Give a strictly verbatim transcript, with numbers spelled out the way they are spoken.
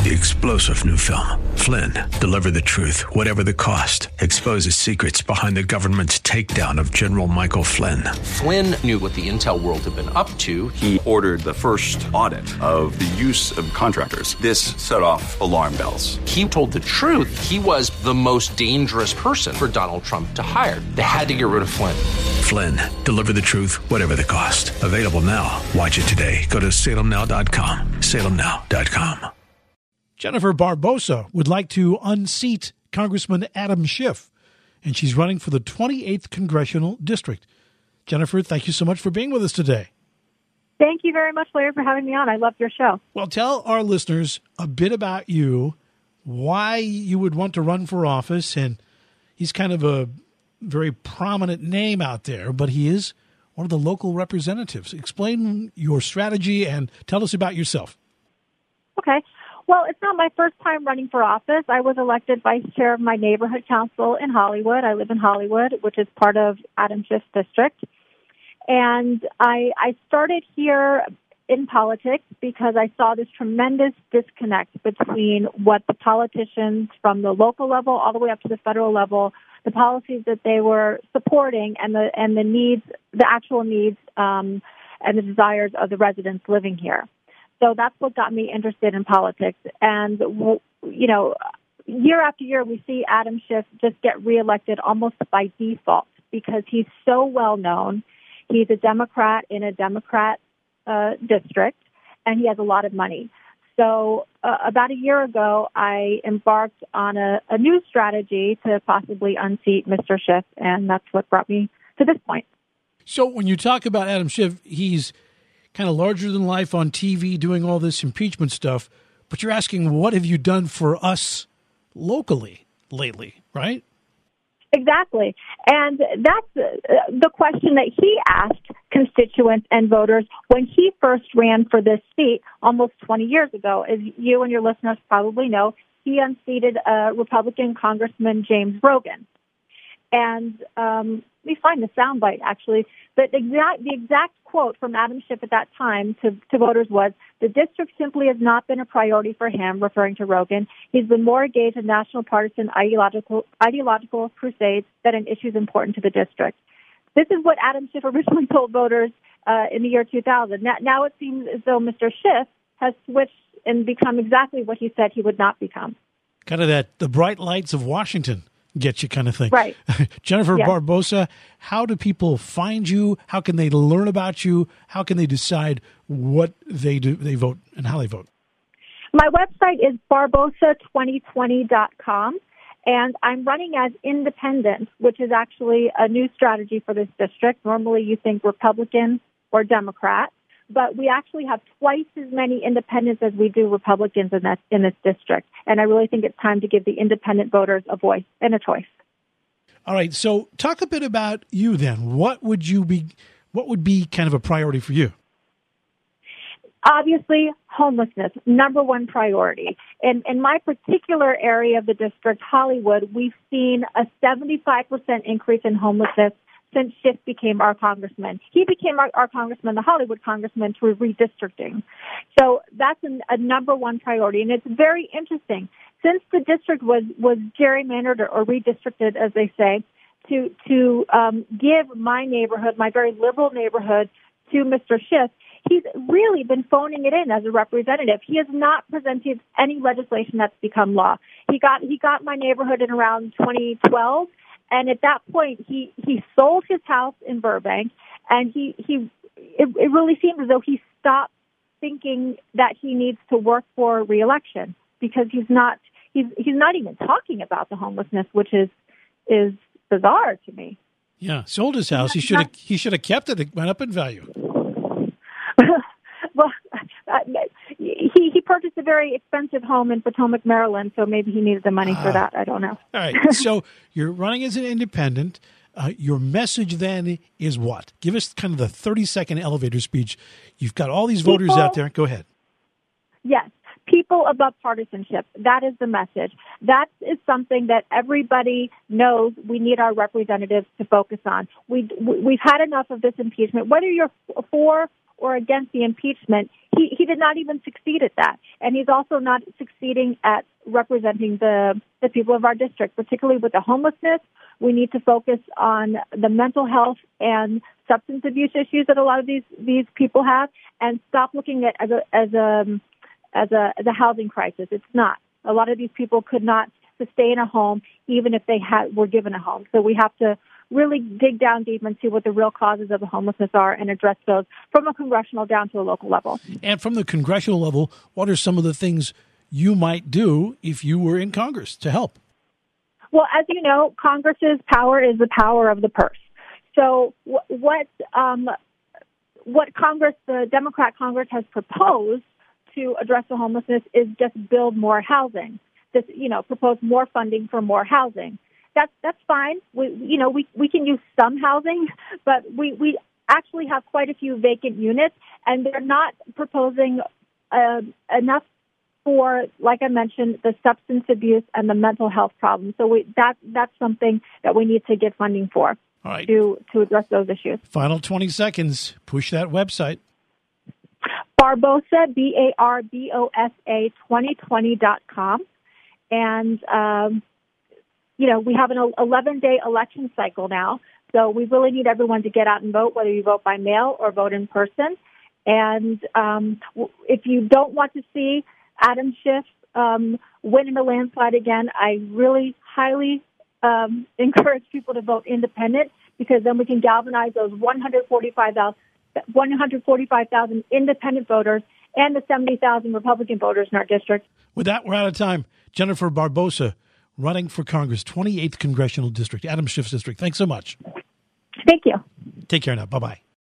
The explosive new film, Flynn, deliver the truth, whatever the cost. Exposes secrets behind the government's takedown of General Michael Flynn. Flynn knew what the intel world had been up to. He ordered the first audit of the use of contractors. This set off alarm bells. He told the truth. He was the most dangerous person for Donald Trump to hire. They had to get rid of Flynn. Flynn, deliver the truth, whatever the cost. Available now. Watch it today. Go to salem now dot com. salem now dot com. Jennifer Barbosa would like to unseat Congressman Adam Schiff, and she's running for the twenty-eighth Congressional District. Jennifer, thank you so much for being with us today. Thank you very much, Larry, for having me on. I love your show. Well, tell our listeners a bit about you, why you would want to run for office, and he's kind of a very prominent name out there, but he is one of the local representatives. Explain your strategy and tell us about yourself. Okay. Well, it's not my first time running for office. I was elected vice chair of my neighborhood council in Hollywood. I live in Hollywood, which is part of Adam Schiff's district. And I, I started here in politics because I saw this tremendous disconnect between what the politicians from the local level all the way up to the federal level, the policies that they were supporting and the and the needs, the actual needs um, and the desires of the residents living here. So that's what got me interested in politics. And, you know, year after year, we see Adam Schiff just get reelected almost by default because he's so well known. He's a Democrat in a Democrat uh, district, and he has a lot of money. So uh, about a year ago, I embarked on a, a new strategy to possibly unseat Mister Schiff, and that's what brought me to this point. So when you talk about Adam Schiff, he's kind of larger than life on T V doing all this impeachment stuff, but you're asking, what have you done for us locally lately, right? Exactly. And that's the question that he asked constituents and voters when he first ran for this seat almost twenty years ago. As you and your listeners probably know, he unseated uh, Republican Congressman James Rogan. And um, let me find the soundbite, actually. But the exact, the exact quote from Adam Schiff at that time to, to voters was, "The district simply has not been a priority for him," referring to Rogan. "He's been more engaged in national partisan ideological, ideological crusades than in issues important to the district." This is what Adam Schiff originally told voters uh, in the year two thousand. Now, now it seems as though Mister Schiff has switched and become exactly what he said he would not become. Kind of that, the bright lights of Washington get you kind of thing. Right. Jennifer yes. Barbosa, how do people find you? How can they learn about you? How can they decide what they do, they vote and how they vote? My website is barbosa twenty twenty dot com, and I'm running as independent, which is actually a new strategy for this district. Normally you think Republican or Democrat, but we actually have twice as many independents as we do Republicans in this, in this district. And I really think it's time to give the independent voters a voice and a choice. All right. So talk a bit about you then. What would you be, what would be kind of a priority for you? Obviously, homelessness, number one priority. In, in my particular area of the district, Hollywood, we've seen a seventy-five percent increase in homelessness since Schiff became our congressman. He became our, our congressman, the Hollywood congressman, through redistricting. So that's a, a number one priority. And it's very interesting. Since the district was, was gerrymandered or, or redistricted, as they say, to, to um, give my neighborhood, my very liberal neighborhood, to Mister Schiff, he's really been phoning it in as a representative. He has not presented any legislation that's become law. He got, he got my neighborhood in around twenty twelve. And at that point, he, he sold his house in Burbank, and he, he it, it really seems as though he stopped thinking that he needs to work for re-election because he's not he's he's not even talking about the homelessness, which is is bizarre to me. Yeah, sold his house. He should have he should have kept it. It went up in value. Well, uh, he he purchased a very expensive home in Potomac, Maryland, so maybe he needed the money uh, for that. I don't know. All right. So you're running as an independent. Uh, your message then is what? Give us kind of the thirty-second elevator speech. You've got all these voters people, out there. Go ahead. Yes. People above partisanship. That is the message. That is something that everybody knows we need our representatives to focus on. We, we've had enough of this impeachment. Whether you're for or against the impeachment, he, he did not even succeed at that. And he's also not succeeding at representing the, the people of our district, particularly with the homelessness. We need to focus on the mental health and substance abuse issues that a lot of these, these people have, and stop looking at as a, as a, as a, as a housing crisis. It's not. A lot of these people could not sustain a home even if they had, were given a home. So we have to really dig down deep and see what the real causes of the homelessness are and address those from a congressional down to a local level. And from the congressional level, what are some of the things you might do if you were in Congress to help? Well, as you know, Congress's power is the power of the purse. So what um, what Congress, the Democrat Congress, has proposed to address the homelessness is just build more housing. This, you know, propose more funding for more housing. That's that's fine. We, you know, we we can use some housing, but we we actually have quite a few vacant units, and they're not proposing uh, enough for, like I mentioned, the substance abuse and the mental health problems. So we, that that's something that we need to get funding for. All right. to to address those issues. Final twenty seconds. Push that website. Barbosa, B A R B O S A, twenty twenty dot com. And, um, you know, we have an eleven-day election cycle now, so we really need everyone to get out and vote, whether you vote by mail or vote in person. And um, if you don't want to see Adam Schiff um, win in a landslide again, I really highly um, encourage people to vote independent, because then we can galvanize those one hundred forty-five thousand independent voters and the seventy thousand Republican voters in our district. With that, we're out of time. Jennifer Barbosa, running for Congress, twenty-eighth Congressional District, Adam Schiff's district. Thanks so much. Thank you. Take care now. Bye-bye.